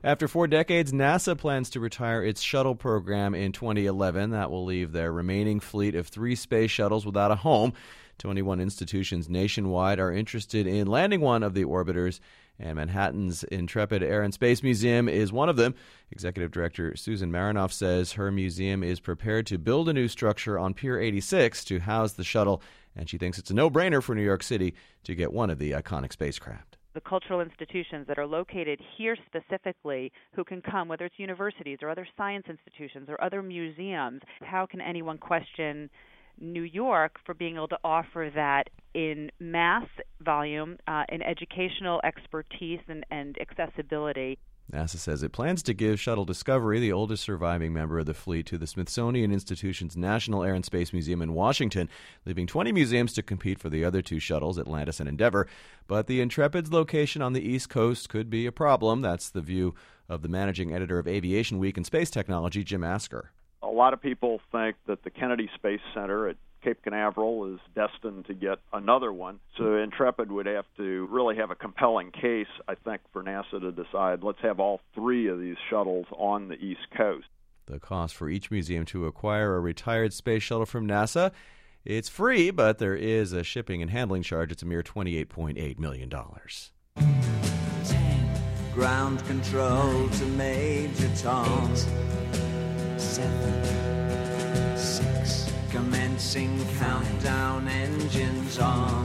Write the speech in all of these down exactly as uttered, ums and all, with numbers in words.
After four decades, NASA plans to retire its shuttle program in twenty eleven. That will leave their remaining fleet of three space shuttles without a home. twenty-one institutions nationwide are interested in landing one of the orbiters, and Manhattan's Intrepid Air and Space Museum is one of them. Executive Director Susan Marinoff says her museum is prepared to build a new structure on Pier eighty-six to house the shuttle, and she thinks it's a no-brainer for New York City to get one of the iconic spacecraft. The cultural institutions that are located here specifically, who can come, whether it's universities or other science institutions or other museums, how can anyone question New York for being able to offer that in mass volume, uh, in educational expertise and, and accessibility? NASA says it plans to give Shuttle Discovery, the oldest surviving member of the fleet, to the Smithsonian Institution's National Air and Space Museum in Washington, leaving twenty museums to compete for the other two shuttles, Atlantis and Endeavour. But the Intrepid's location on the East Coast could be a problem. That's the view of the managing editor of Aviation Week and Space Technology, Jim Asker. A lot of people think that the Kennedy Space Center at Cape Canaveral is destined to get another one. So Intrepid would have to really have a compelling case, I think, for NASA to decide, let's have all three of these shuttles on the East Coast. The cost for each museum to acquire a retired space shuttle from NASA, it's free, but there is a shipping and handling charge. It's a mere twenty-eight point eight million dollars. ten. Ground control to Major Tom. Seven. Six. Commencing countdown, engines on.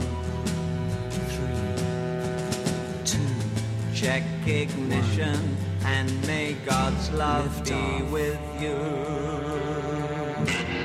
Three, two, check ignition, and may God's love be with you.